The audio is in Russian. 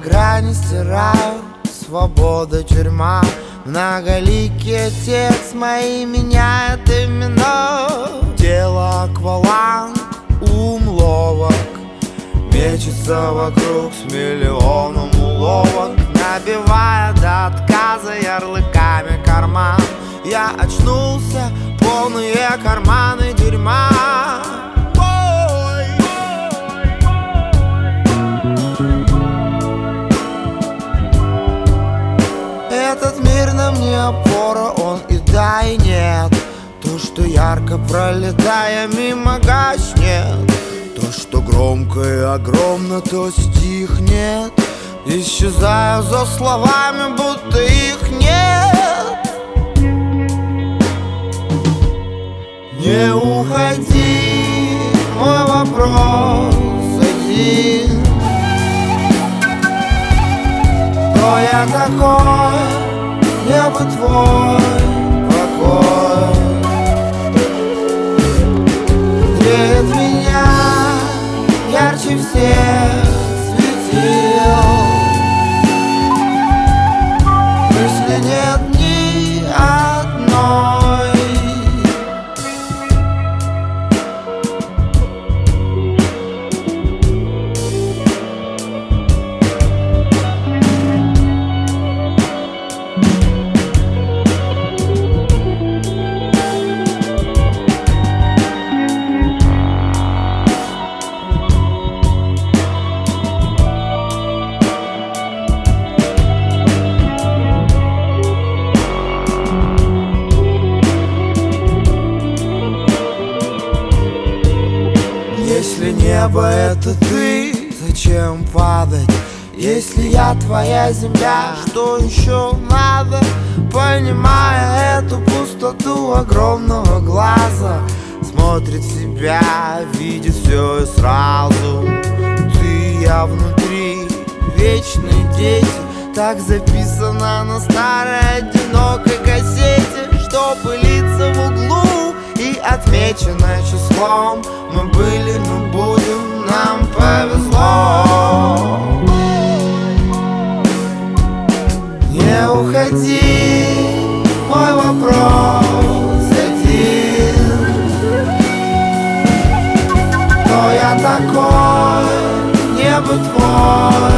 грани стираю, свобода, тюрьма. Многоликий отец мои меняет имена. Тело акваланг, ум ловок, мечется вокруг с миллионом уловок, набивая до отказа ярлыками карман. Я очнулся, полные карманы дерьма. Этот мир нам не опора, он и да, и нет. То, что ярко пролетая мимо гаснет, то, что громко и огромно, то стихнет, исчезая за словами, будто их нет. Не уходи, мой вопрос один: кто я такой, небо твой покой греет меня ярче всех светил. Мысли нет ни одной. Если небо это ты, зачем падать? Если я твоя земля, что еще надо? Понимая эту пустоту огромного глаза, смотрит в себя, видит все и сразу. Ты, я внутри, вечные дети. Так записано на старой одинокой кассете, что пылится в углу и отмечено числом. Мы были, мы будем, нам повезло. Не уходи, мой вопрос один: кто я такой, небо твой